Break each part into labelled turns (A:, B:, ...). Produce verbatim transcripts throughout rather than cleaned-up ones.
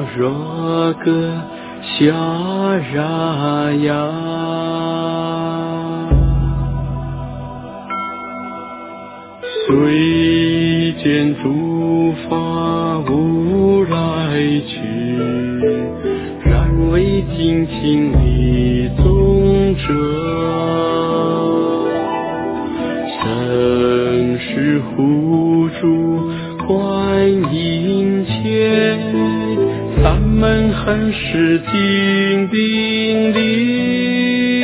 A: raga syaraya虽见诸法无来去，然为尽情理宗者，生世互助观音前，三门恒是定定力，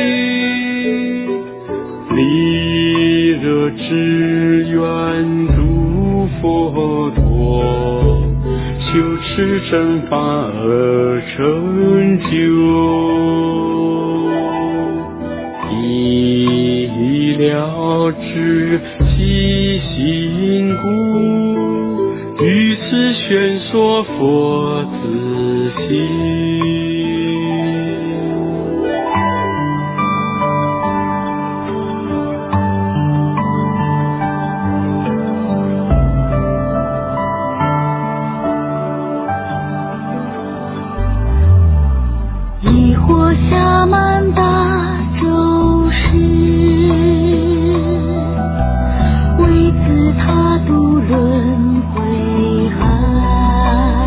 A: 离热之愿诸佛陀，修持正法而成就，已了知其心故，于此宣说佛自性。
B: 疑惑下满大周世，为此他渡轮回海，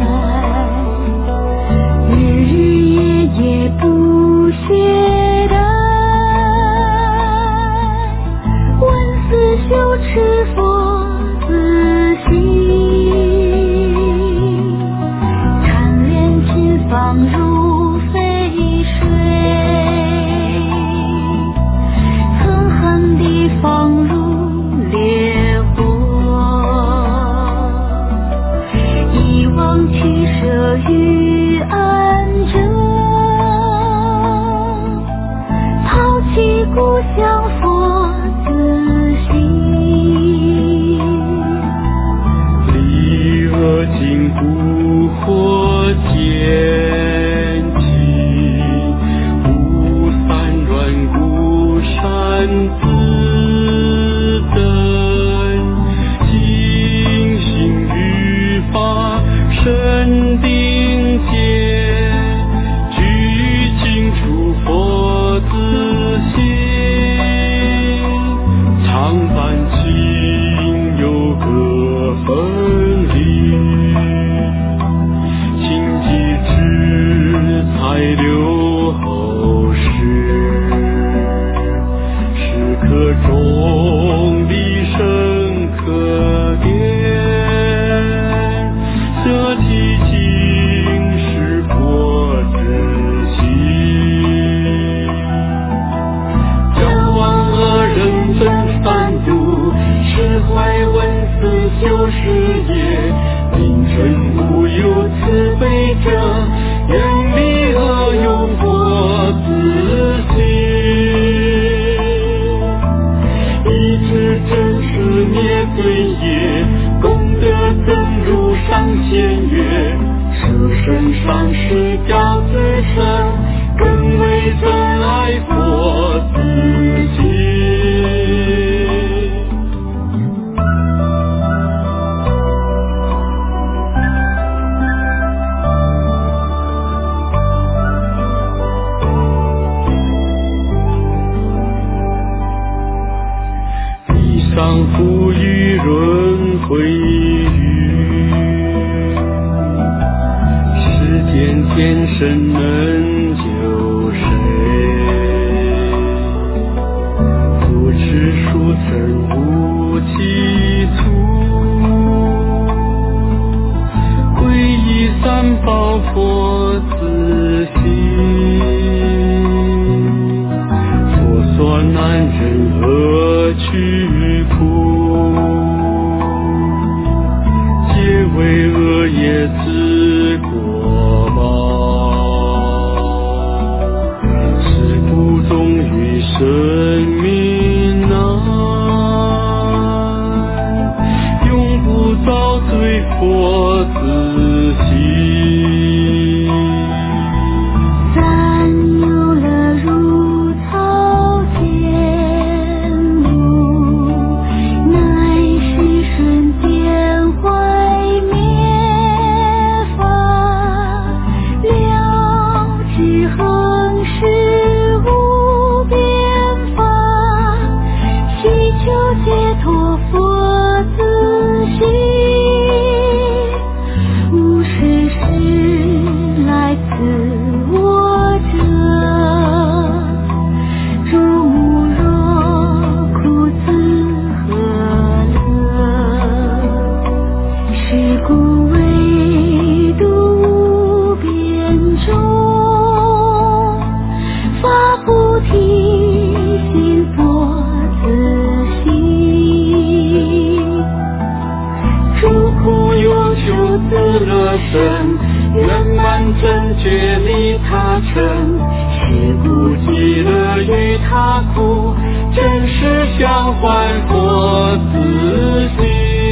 B: 日日夜夜不懈怠，闻思修持佛自性，贪恋品放如放入烈火，一往取舍于安者，抛弃故乡佛自性，
A: 离恶尽不惑见起，无三软故善自深定见，具清楚佛自性，常伴情有各分离，情机之才留后世，时刻中离生可辨，舍其境是佛自性，教往恶人分三毒，释怀闻思修事业，名尘无有慈悲者，远离恶用佛自性，一知真实灭罪业，功德增入上仙乐，舍身上世教自身，更为真爱佛自性。地上富裕轮回语，世间天神能救谁？不知殊曾无基础，皈依三宝佛自性，佛所难任何去苦，皆为恶业之果报。 正觉利他成，是故极乐与他苦，真实相还佛自性。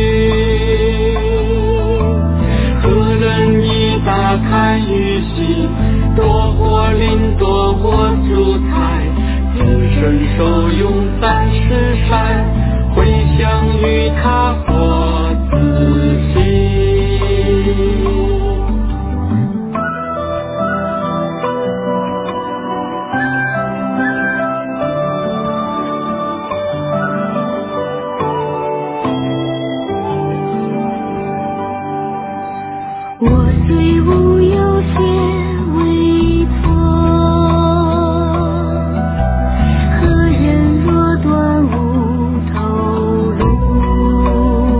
A: 何人以大堪于心，多我灵多我主财，自身受用三十善，回向于他佛自性。
B: 我虽无有些微错，何人若断无头路，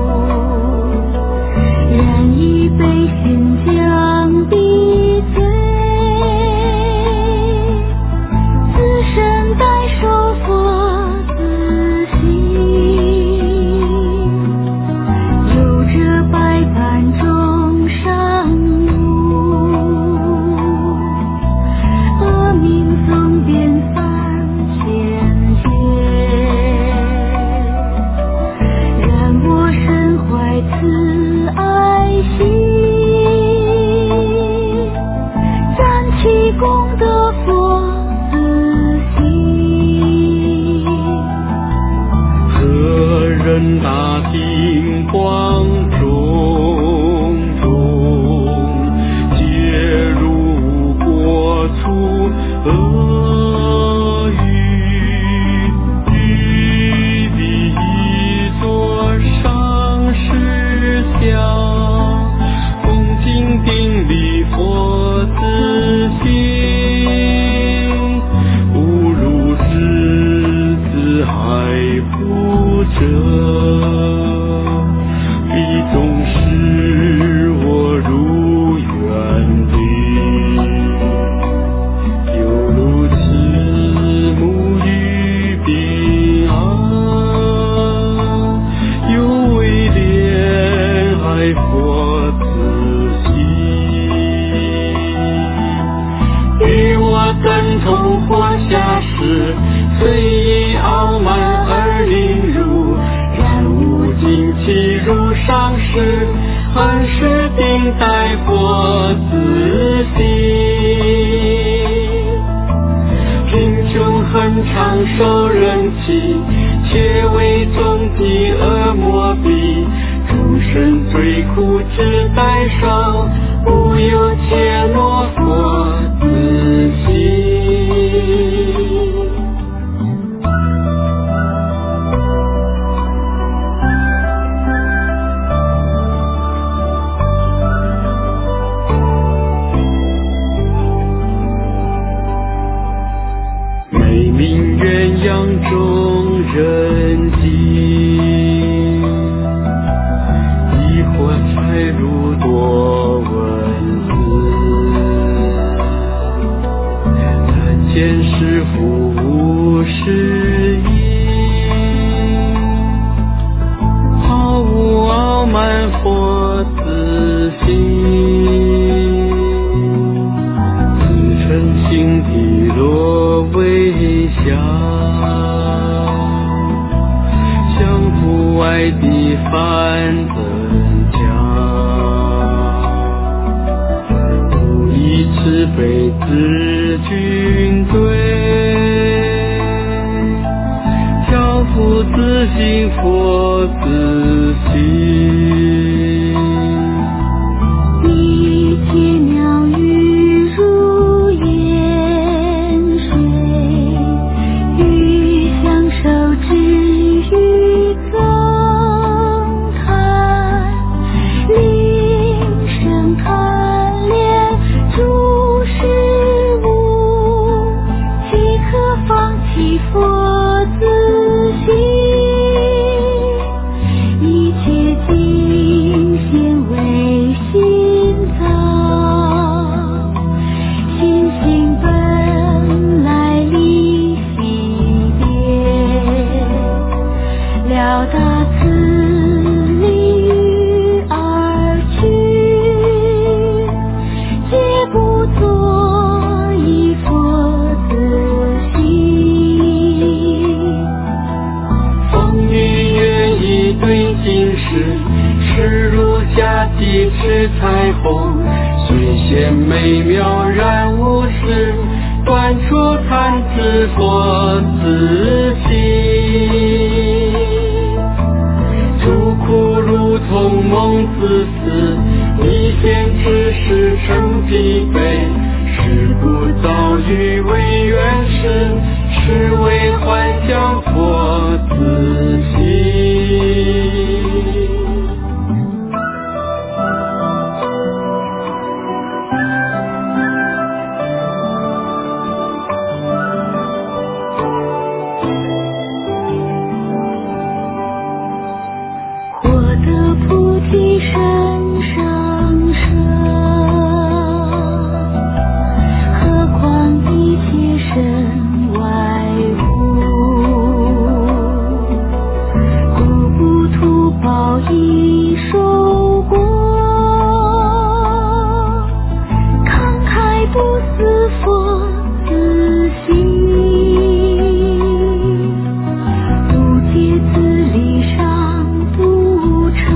B: 然以悲心将彼罪，自身代受佛自性，有这百般众上路，阿弥总遍三千劫，然我身怀慈爱心，赞其功德佛自性。
A: 何人大定光中中，皆入过处阿谀，于彼一座上师相，恭敬顶礼佛自性，无如是自海不折。彼总是我如远离，犹如慈母与彼岸，犹为怜爱佛自性，与我等同活下世，虽以傲慢而凌辱，然无尽其如上师，恒是定待佛自性。贫穷恒常受人欺，且为众敌恶莫避，众生最苦只待受，无有切落佛自性。美名鸳鸯众人尽，疑惑才如多文字，但见师父无是因，毫无傲慢佛自性，自称心地落微笑，相互外地反增加，无以慈悲自军队，交付自性佛自性。
B: 一切鸟语如烟水，欲享受之于增叹，铃声堪怜诸事物，
A: 见美妙然无事，断除贪执佛自性。诸苦如同梦自私，一现之时成疲惫，是不遭遇为缘事，是为幻想佛自性。
B: 菩提身上身，何况一切身外物，故不图报已受过，慷慨不思佛自性，不解自理上不成，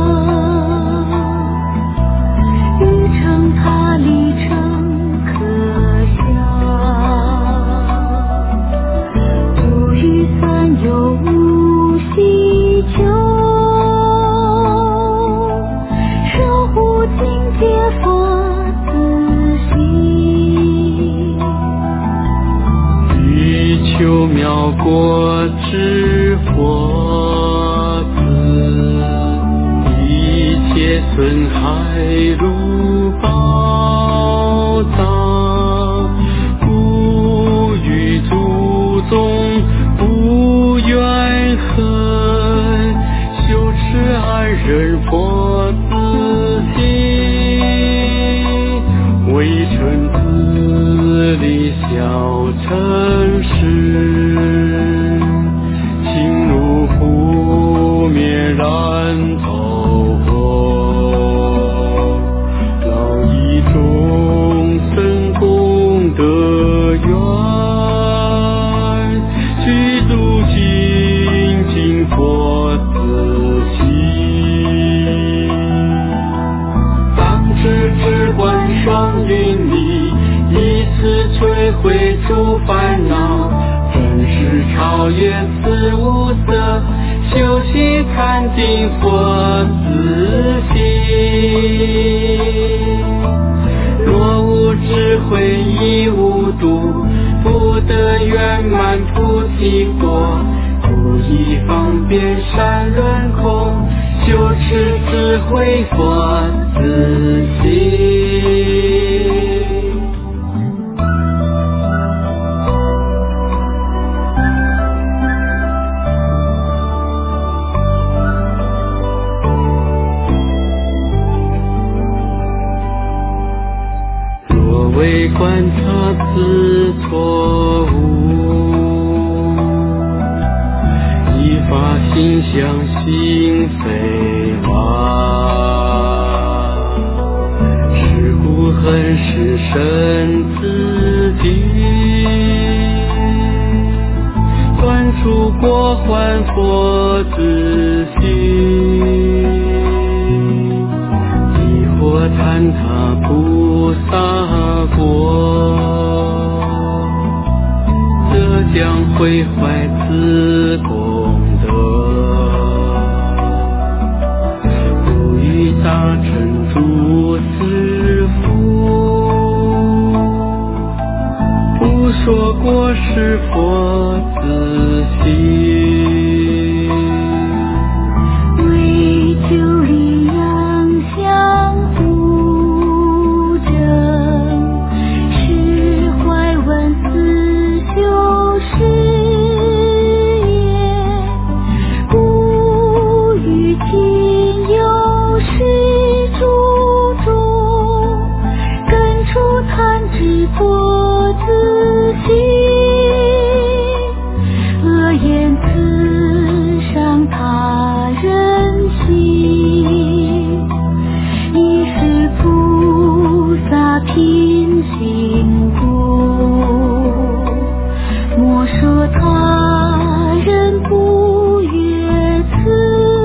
B: 欲成他理成可笑，不于三有无希求，守护境界佛自性，
A: 欲求妙果之佛子，一切损害如宝藏，不与祖宗不怨恨，修持安忍佛自性，为成自理小乘事，情如扑灭燃透火，劳以众生功德缘，具足精进佛自性，当知只观双云里，以此摧毁诸烦恼，真实超越此无色，修习禅定佛自性。若无智慧亦无度，不得圆满菩提果，不以方便善论空，修持智慧佛自性。为观察此错误，依法心想心非妄，是故恨是身自己，断除过患佛自性，亦或坍塌菩萨果，则将毁坏此功德，不与大乘诸师父，不说过是佛自性，
B: 为救利养相互争，是怀问思修誓言，不与今有是诸众，根除贪执佛自性，恶言刺伤他人心，亦是菩萨品行故，莫说他人不悦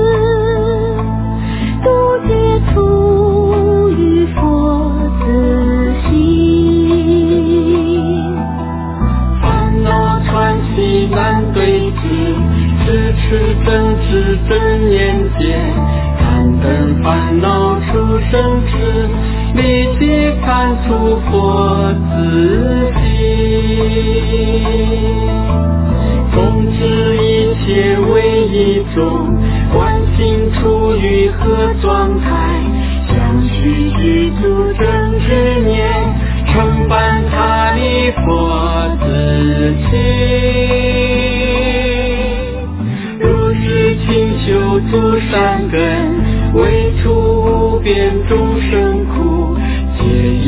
B: 此，独觉出于佛自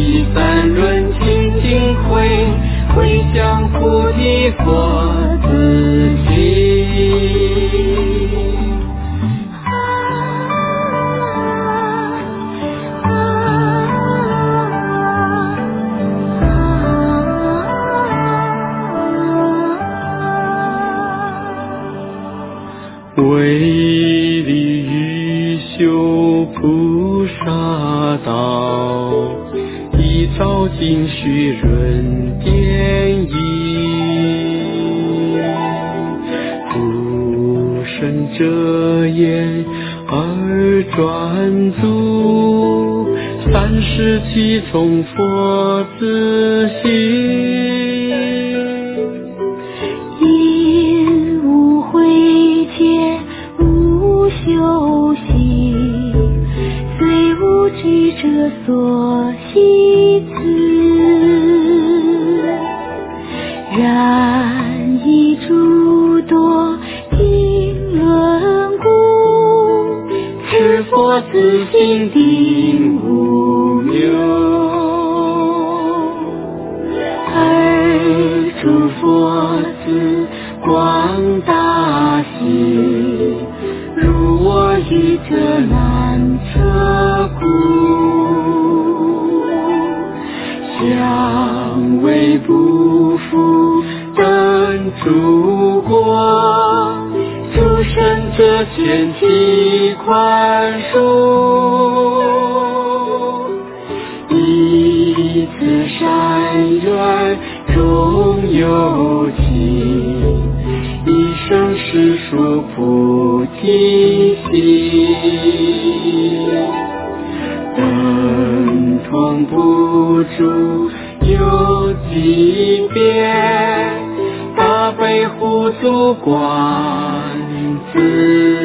A: 第三轮清净会，回向菩提佛自己。为利欲修菩萨道，一照尽虚润典义，不生遮眼而专注，三世七重佛自心。
B: 因无慧界无修习，虽无智者所习此，然以诸多经论故，
A: 是佛自心定无谬。而诸佛子广大喜，如我愚者难测故，相为不负等诸国，诸圣者前期宽恕，以此善缘终有情，一生实属菩提心，等同不住有机别，大悲护足观自